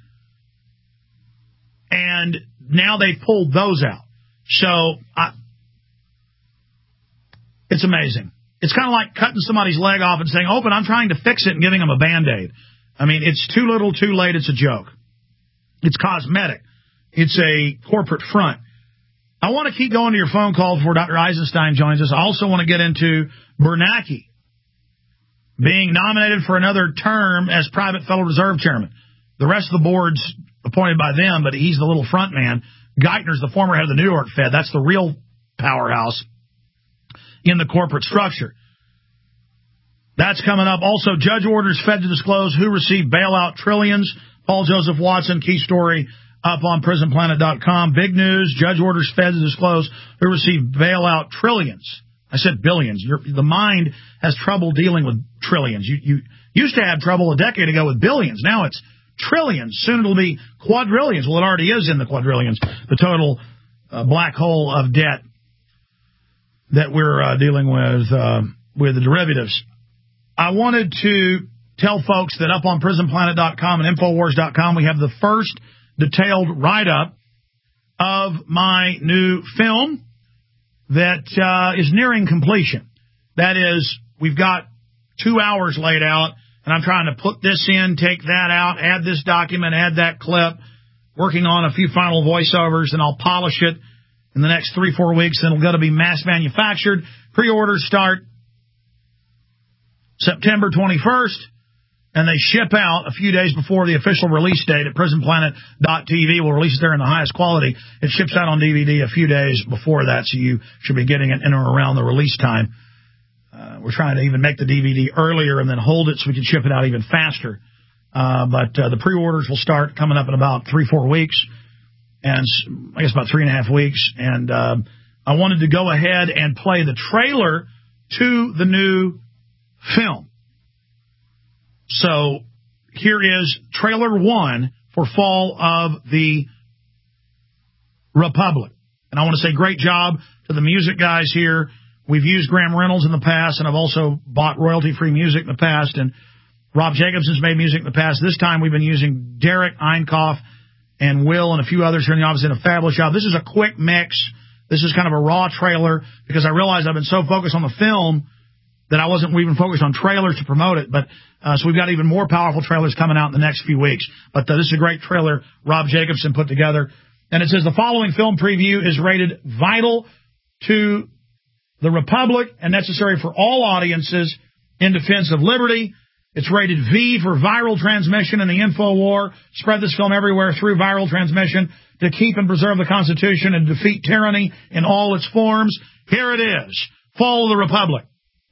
And now they've pulled those out. So it's amazing. It's kind of like cutting somebody's leg off and saying, oh, but I'm trying to fix it and giving them a Band-Aid. I mean, it's too little, too late. It's a joke. It's cosmetic. It's a corporate front. I want to keep going to your phone call before Dr. Eisenstein joins us. I also want to get into Bernanke being nominated for another term as private Federal Reserve Chairman. The rest of the board's appointed by them, but he's the little front man. Geithner's the former head of the New York Fed. That's the real powerhouse in the corporate structure. That's coming up. Also, judge orders Fed to disclose who received bailout trillions. Paul Joseph Watson, key story up on PrisonPlanet.com. Big news. Judge orders Fed to disclose who received bailout trillions. I said billions. The mind has trouble dealing with trillions. You used to have trouble a decade ago with billions. Now it's trillions. Soon it'll be quadrillions. Well, it already is in the quadrillions, the total black hole of debt that we're dealing with the derivatives. I wanted to tell folks that up on PrisonPlanet.com and Infowars.com, we have the first detailed write-up of my new film that is nearing completion. That is, we've got 2 hours laid out, and I'm trying to put this in, take that out, add this document, add that clip, working on a few final voiceovers, and I'll polish it in the next 3-4 weeks, and it'll go to be mass manufactured. Pre-orders start September 21st, and they ship out a few days before the official release date at PrisonPlanet.tv. We'll release it there in the highest quality. It ships out on DVD a few days before that, so you should be getting it in or around the release time. We're trying to even make the DVD earlier and then hold it so we can ship it out even faster. But the pre-orders will start coming up in about 3-4 weeks, and I guess about 3.5 weeks. And I wanted to go ahead and play the trailer to the new film. So here is trailer 1 for Fall of the Republic. And I want to say great job to the music guys here. We've used Graham Reynolds in the past, and I've also bought royalty-free music in the past, and Rob Jacobson's made music in the past. This time we've been using Derek Einkoff and Will and a few others here in the office in a fabulous job. This is a quick mix. This is kind of a raw trailer because I realized I've been so focused on the film that I wasn't even focused on trailers to promote it. But so we've got even more powerful trailers coming out in the next few weeks. But this is a great trailer Rob Jacobson put together. And it says the following film preview is rated vital to the Republic and necessary for all audiences in defense of liberty. It's rated V for viral transmission in the info war. Spread this film everywhere through viral transmission to keep and preserve the Constitution and defeat tyranny in all its forms. Here it is, Fall of the Republic.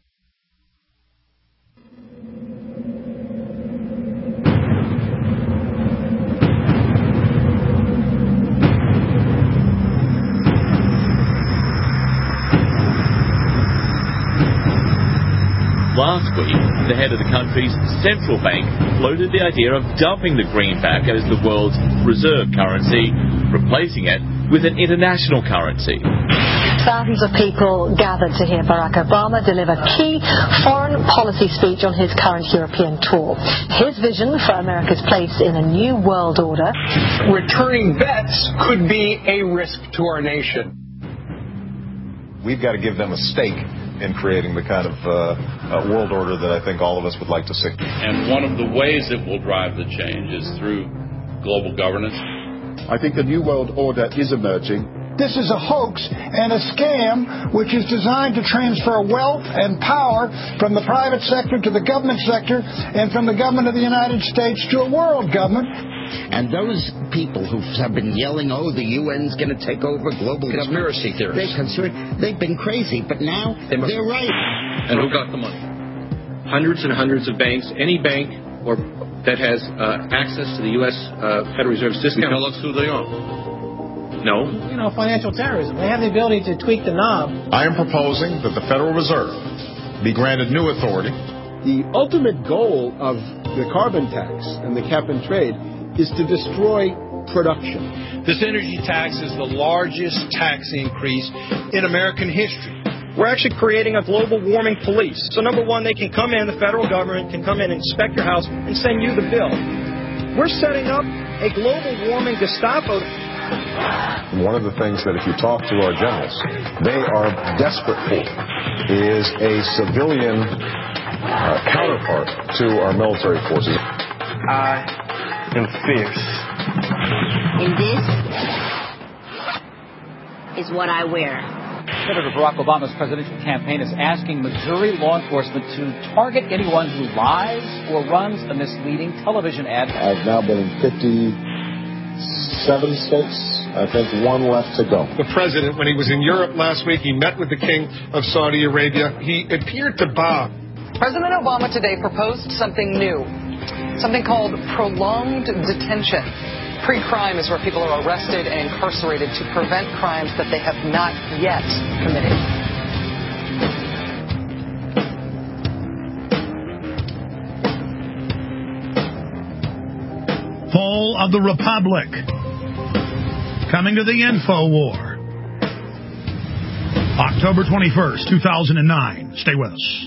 Last week, the head of the country's central bank floated the idea of dumping the greenback as the world's reserve currency, replacing it with an international currency. Thousands of people gathered to hear Barack Obama deliver key foreign policy speech on his current European tour. His vision for America's place in a new world order. Returning vets could be a risk to our nation. We've got to give them a stake in creating the kind of world order that I think all of us would like to see. And one of the ways it will drive the change is through global governance. I think a new world order is emerging. This is a hoax and a scam which is designed to transfer wealth and power from the private sector to the government sector and from the government of the United States to a world government. And those people who have been yelling, oh, the UN's going to take over global conspiracy government. theorists. They've been crazy, but now they're right. And who got the money? Hundreds and hundreds of banks. Any bank or that has access to the U.S. Federal Reserve System. Tell us who they are. No. You know, financial terrorism. They have the ability to tweak the knob. I am proposing that the Federal Reserve be granted new authority. The ultimate goal of the carbon tax and the cap and trade is to destroy production. This energy tax is the largest tax increase in American history. We're actually creating a global warming police. So number one, they can come in, the federal government can come in and inspect your house and send you the bill. We're setting up a global warming Gestapo. One of the things that if you talk to our generals, they are desperate for is a civilian counterpart to our military forces. I am fierce. And this is what I wear. Senator Barack Obama's presidential campaign is asking Missouri law enforcement to target anyone who lies or runs a misleading television ad. I've now been in 57 states. I think one left to go. The president, when he was in Europe last week, he met with the king of Saudi Arabia. He appeared to bow. President Obama today proposed something new, something called prolonged detention. Pre-crime is where people are arrested and incarcerated to prevent crimes that they have not yet committed. Fall of the Republic. Coming to the InfoWar. October 21st, 2009. Stay with us.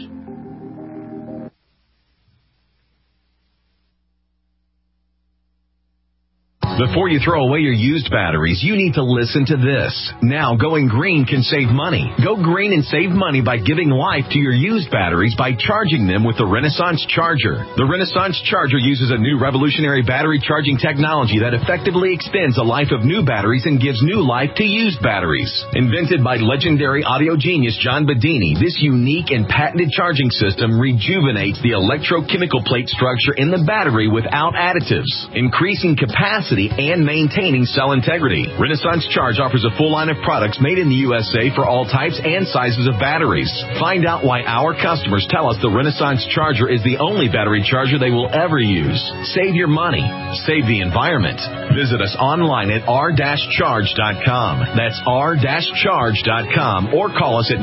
Before you throw away your used batteries, you need to listen to this. Now, going green can save money. Go green and save money by giving life to your used batteries by charging them with the Renaissance Charger. The Renaissance Charger uses a new revolutionary battery charging technology that effectively extends the life of new batteries and gives new life to used batteries. Invented by legendary audio genius John Bedini, this unique and patented charging system rejuvenates the electrochemical plate structure in the battery without additives, increasing capacity and maintaining cell integrity. Renaissance Charge offers a full line of products made in the USA for all types and sizes of batteries. Find out why our customers tell us the Renaissance Charger is the only battery charger they will ever use. Save your money. Save the environment. Visit us online at r-charge.com. That's r-charge.com or call us at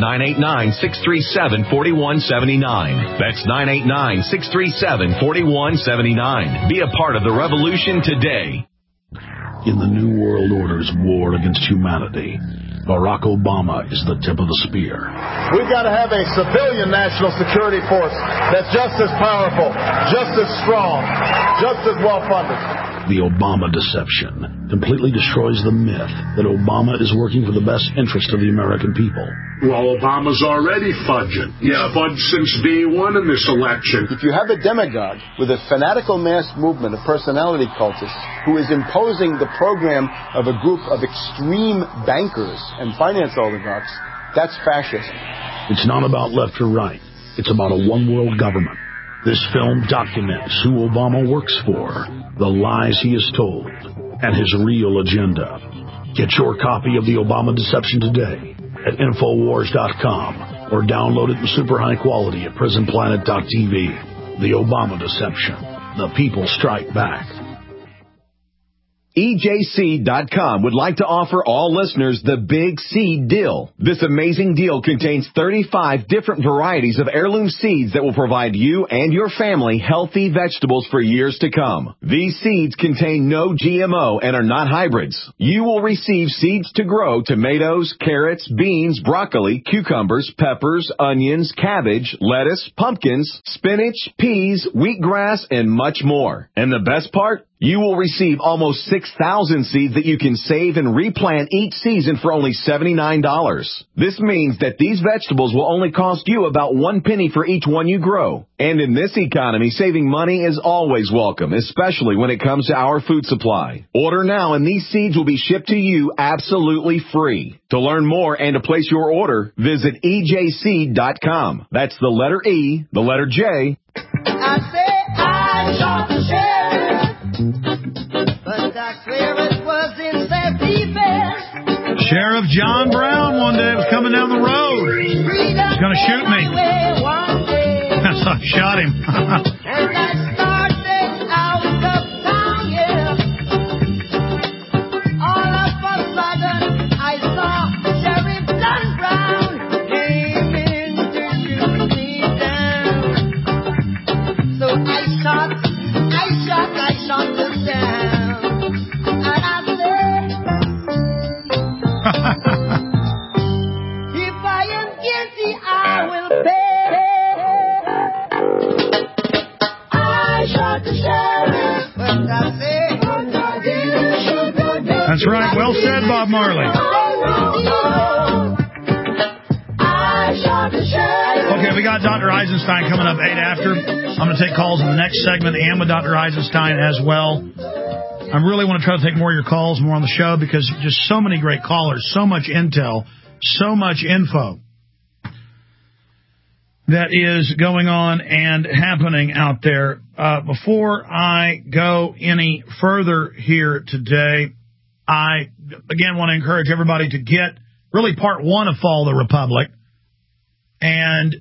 989-637-4179. That's 989-637-4179. Be a part of the revolution today. In the New World Order's war against humanity, Barack Obama is the tip of the spear. We've got to have a civilian national security force that's just as powerful, just as strong, just as well-funded. The Obama deception completely destroys the myth that Obama is working for the best interest of the American people. Well, Obama's already fudging. He's fudged since day one in this election. If you have a demagogue with a fanatical mass movement of personality cultists who is imposing the program of a group of extreme bankers and finance oligarchs, that's fascism. It's not about left or right. It's about a one-world government. This film documents who Obama works for, the lies he has told, and his real agenda. Get your copy of The Obama Deception today at Infowars.com or download it in super high quality at PrisonPlanet.tv. The Obama Deception. The people strike back. EJC.com would like to offer all listeners the Big Seed Deal. This amazing deal contains 35 different varieties of heirloom seeds that will provide you and your family healthy vegetables for years to come. These seeds contain no GMO and are not hybrids. You will receive seeds to grow tomatoes, carrots, beans, broccoli, cucumbers, peppers, onions, cabbage, lettuce, pumpkins, spinach, peas, wheatgrass, and much more. And the best part? You will receive almost 6,000 seeds that you can save and replant each season for only $79. This means that these vegetables will only cost you about 1 penny for each one you grow. And in this economy, saving money is always welcome, especially when it comes to our food supply. Order now and these seeds will be shipped to you absolutely free. To learn more and to place your order, visit EJC.com. That's the letter E, the letter J. I say I shot the sheriff, but I swear it was in self-defense. Sheriff John Brown one day was coming down the road. He's going to shoot me. So I shot him. And I started out of town, yeah. All of a sudden, I saw Sheriff John Brown came in to shoot me down. So I shot him down. And I said, if I am guilty, I will pay. That's right. Well said, Bob Marley. Okay, we got Dr. Eisenstein coming up 8 after. I'm going to take calls in the next segment and with Dr. Eisenstein as well. I really want to try to take more of your calls, more on the show, because just so many great callers, so much intel, so much info that is going on and happening out there. Before I go any further here today, I, again, want to encourage everybody to get really part 1 of Fall of the Republic. And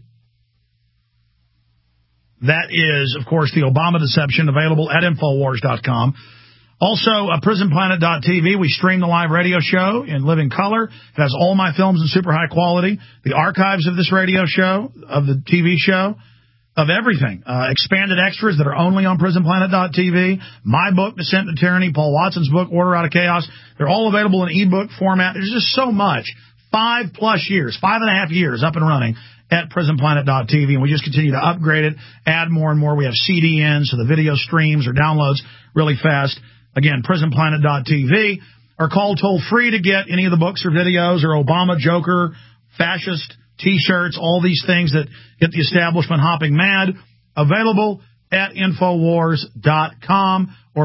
that is, of course, the Obama Deception, available at Infowars.com. Also, PrisonPlanet.tv. We stream the live radio show in living color. It has all my films in super high quality. The archives of this radio show, of the TV show, of everything. Expanded extras that are only on PrisonPlanet.tv. My book, Descent into Tyranny. Paul Watson's book, Order Out of Chaos. They're all available in ebook format. There's just so much. 5+ years, 5.5 years up and running at PrisonPlanet.tv, and we just continue to upgrade it, add more and more. We have CDNs, so the video streams or downloads really fast. Again, PrisonPlanet.tv, or call toll-free to get any of the books or videos or Obama, Joker, fascist T-shirts, all these things that get the establishment hopping mad, available at Infowars.com or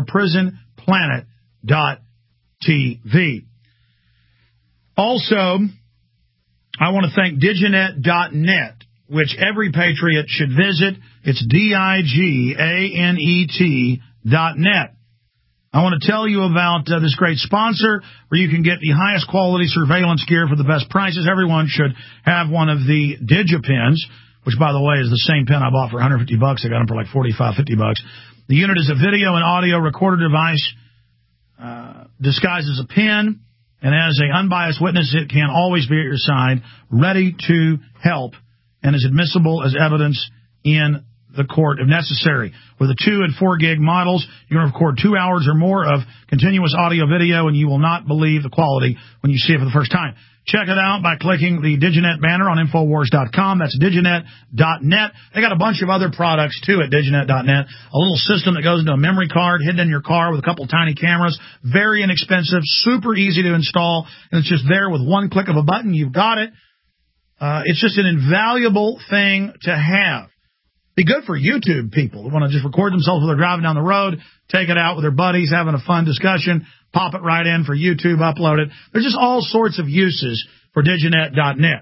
PrisonPlanet.tv. Also, I want to thank Diginet.net, which every patriot should visit. It's DIGANET.net. I want to tell you about this great sponsor where you can get the highest quality surveillance gear for the best prices. Everyone should have one of the DigiPens, which, by the way, is the same pen I bought for $150. I got them for like $45, $50. The unit is a video and audio recorder device disguised as a pen. And as an unbiased witness, it can always be at your side, ready to help, and is admissible as evidence in the court if necessary. With the 2 and 4 gig models, you're going to record 2 hours or more of continuous audio video, and you will not believe the quality when you see it for the first time. Check it out by clicking the Diginet banner on Infowars.com. That's Diginet.net. They got a bunch of other products, too, at Diginet.net. A little system that goes into a memory card hidden in your car with a couple tiny cameras. Very inexpensive, super easy to install, and it's just there with one click of a button. You've got it. It's just an invaluable thing to have. Be good for YouTube people who want to just record themselves while they're driving down the road, take it out with their buddies, having a fun discussion, pop it right in for YouTube, upload it. There's just all sorts of uses for Diginet.net.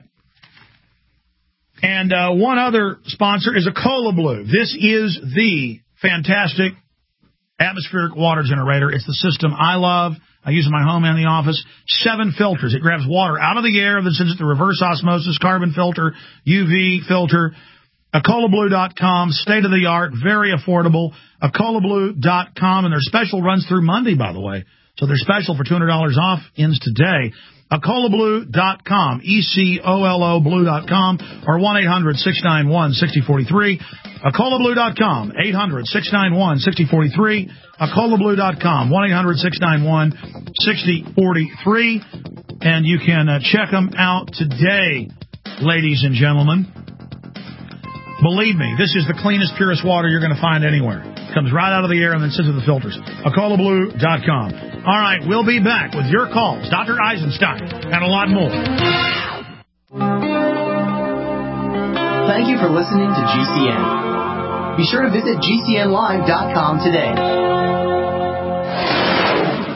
And one other sponsor is Acola Blue. This is the fantastic atmospheric water generator. It's the system I love. I use it in my home and the office. 7 filters. It grabs water out of the air, then sends it to reverse osmosis, carbon filter, UV filter. AcolaBlue.com, state-of-the-art, very affordable. AcolaBlue.com, and their special runs through Monday, by the way. So their special for $200 off ends today. AcolaBlue.com, ECOLO Blue.com, or 1-800-691-6043. AcolaBlue.com, 800-691-6043. AcolaBlue.com, 1-800-691-6043. And you can check them out today, ladies and gentlemen. Believe me, this is the cleanest, purest water you're going to find anywhere. It comes right out of the air and then sits in the filters. AcolaBlue.com. All right, we'll be back with your calls, Dr. Eisenstein, and a lot more. Thank you for listening to GCN. Be sure to visit GCNlive.com today.